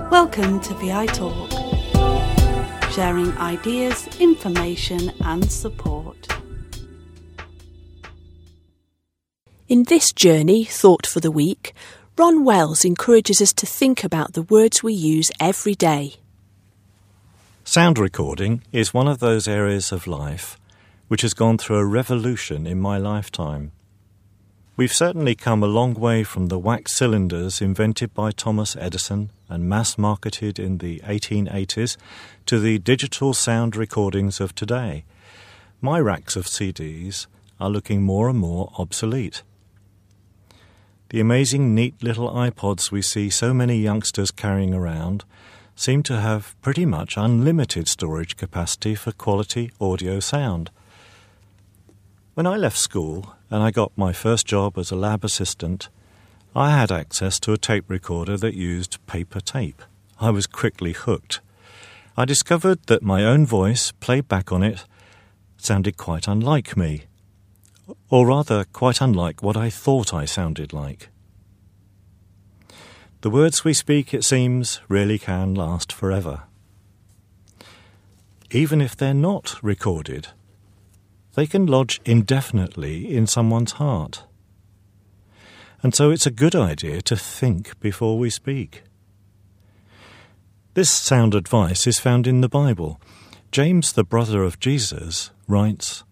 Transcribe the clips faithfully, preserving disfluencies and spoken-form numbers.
Welcome to V I Talk, sharing ideas, information and support. In this journey, Thought for the Week, Ron Wells encourages us to think about the words we use every day. Sound recording is one of those areas of life which has gone through a revolution in my lifetime. We've certainly come a long way from the wax cylinders invented by Thomas Edison and mass-marketed in the eighteen eighties to the digital sound recordings of today. My racks of C Ds are looking more and more obsolete. The amazing neat little iPods we see so many youngsters carrying around seem to have pretty much unlimited storage capacity for quality audio sound. When I left school and I got my first job as a lab assistant, I had access to a tape recorder that used paper tape. I was quickly hooked. I discovered that my own voice, played back on it, sounded quite unlike me, or rather quite unlike what I thought I sounded like. The words we speak, it seems, really can last forever. Even if they're not recorded, they can lodge indefinitely in someone's heart. And so it's a good idea to think before we speak. This sound advice is found in the Bible. James, the brother of Jesus, writes,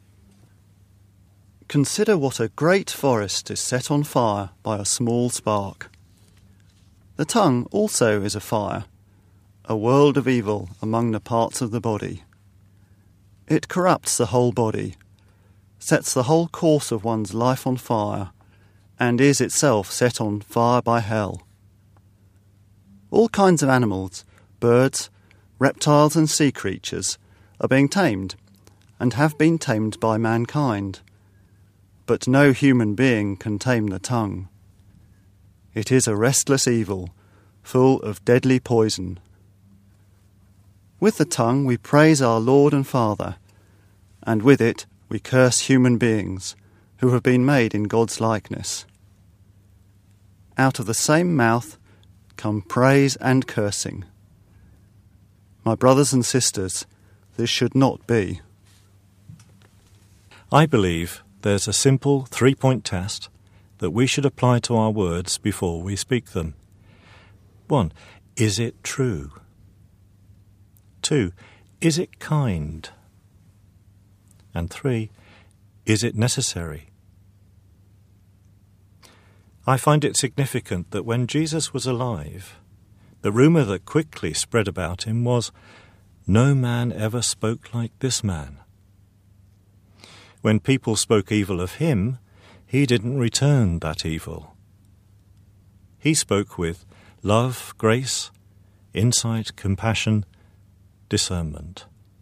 "Consider what a great forest is set on fire by a small spark. The tongue also is a fire, a world of evil among the parts of the body. It corrupts the whole body, sets the whole course of one's life on fire, and is itself set on fire by hell. All kinds of animals, birds, reptiles and sea creatures are being tamed, and have been tamed by mankind. But no human being can tame the tongue. It is a restless evil, full of deadly poison. With the tongue we praise our Lord and Father, and with it we curse human beings who have been made in God's likeness. Out of the same mouth come praise and cursing. My brothers and sisters, this should not be." I believe there's a simple three-point test that we should apply to our words before we speak them. One, is it true? Two, is it kind? And three, is it necessary? I find it significant that when Jesus was alive, the rumour that quickly spread about him was, "No man ever spoke like this man." When people spoke evil of him, he didn't return that evil. He spoke with love, grace, insight, compassion, discernment.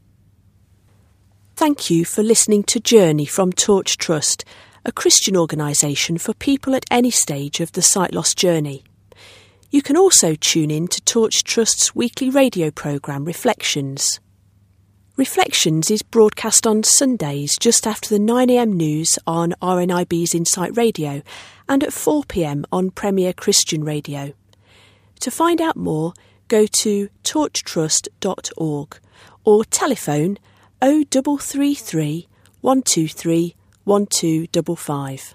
Thank you for listening to Journey from Torch Trust, a Christian organisation for people at any stage of the sight loss journey. You can also tune in to Torch Trust's weekly radio programme Reflections. Reflections is broadcast on Sundays just after the nine a m news on R N I B's Insight Radio and at four p m on Premier Christian Radio. To find out more, go to torch trust dot org or telephone oh three three three, one two three, one two five five.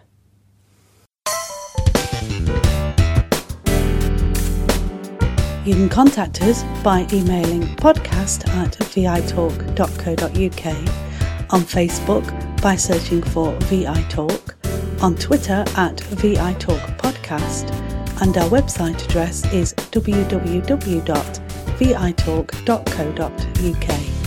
You can contact us by emailing podcast at v i talk dot co dot u k, on Facebook by searching for V I Talk, on Twitter at V I Talk Podcast, and our website address is w w w dot v i talk dot co dot u k.